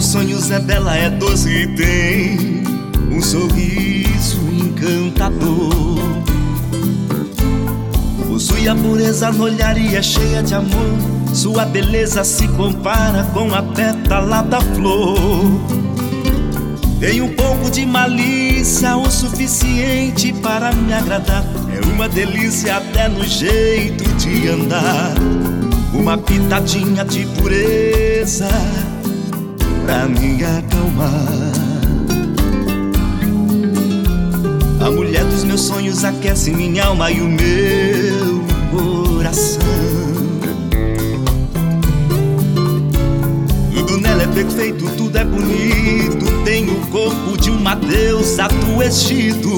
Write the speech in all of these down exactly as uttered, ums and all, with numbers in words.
sonhos é bela, é doce e tem um sorriso encantador. Possui a pureza no olhar e é cheia de amor. Sua beleza se compara com a pétala da flor. Tem um pouco de malícia, o suficiente para me agradar. É uma delícia até no jeito de andar. Uma pitadinha de pureza pra me acalmar. A mulher dos meus sonhos aquece minha alma e o meu coração. Tudo nela é perfeito, tudo é bonito. Tem o corpo de uma deusa do Egito.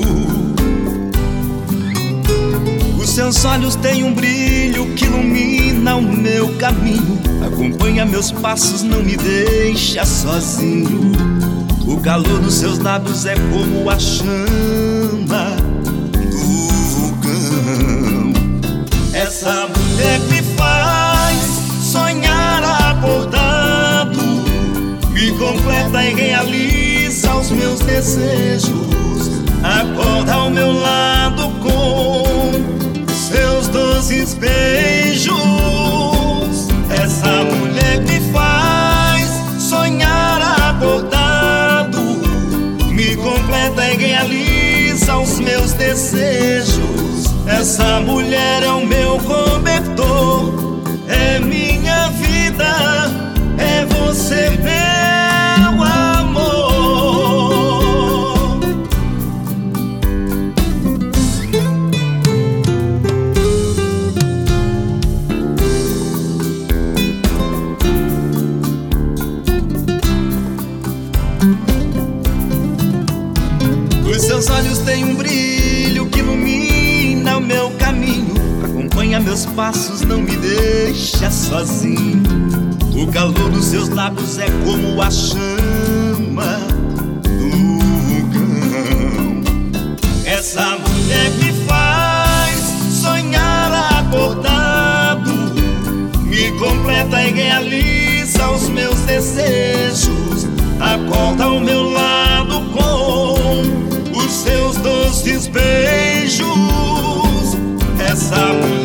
Os seus olhos têm um brilho que ilumina o meu caminho. Acompanha meus passos, não me deixa sozinho. O calor dos seus lábios é como a chama do vulcão. Essa mulher me faz sonhar acordado, me completa e realiza os meus desejos. Acorda ao meu lado com seus doces beijos. Essa mulher me faz sonhar acordado, me completa e realiza os meus desejos. Essa mulher é o meu cobertor, é minha vida, é você, meu amor. Os seus olhos têm um brilho que ilumina o meu caminho. Acompanha meus passos, não me deixa sozinho. O calor dos seus lábios é como a chama do vulcão. Essa mulher me faz sonhar acordado, me completa e realiza os meus desejos. Acorda ao meu lado com os seus doces beijos. Essa mulher